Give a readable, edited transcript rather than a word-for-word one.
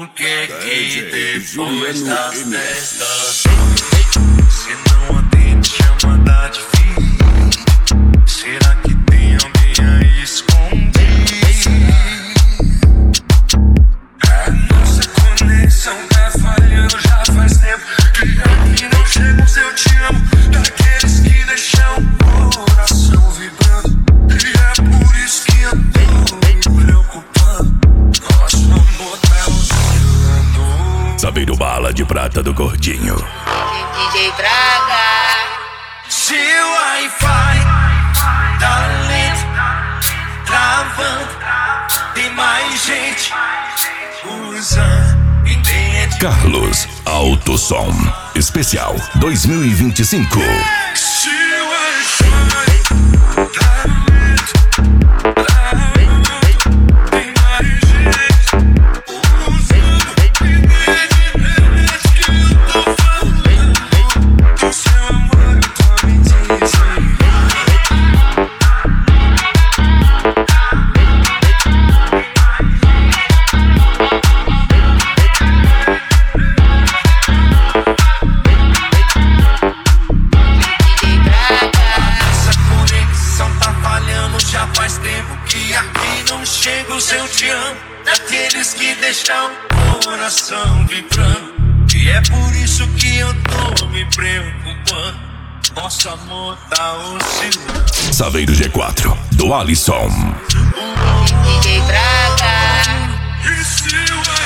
que é que depois das festas cê não atende chamada de vídeo? Será que tem alguém aí escondido? A nossa conexão tá falhando já faz tempo. E aqui não chega o seu te amo, daqueles que deixam o coração vibrando. E é por isso que eu tô me preocupando. Nosso amor tá oscilando. Saveiro Bala de Prata do Gordinho. DJ Braga. Seu Wi-Fi tá lento, travando. Tem mais gente usando internet. Carlos Alto Som Especial 2025. Seu Wi-Fi tá lento, travando. Tem mais gente usando internet que eu tô falando. Do seu amor eu tô me dizendo. DJ Braga. Essa conexão tá falhando já faz tempo. Que aqui não chega o seu te amo, daqueles que deixam o coração vibrando. E é por isso que eu tô me preocupando. Nosso amor tá oscilando. Saveiro G4 do Alisson. DJ Braga. E se eu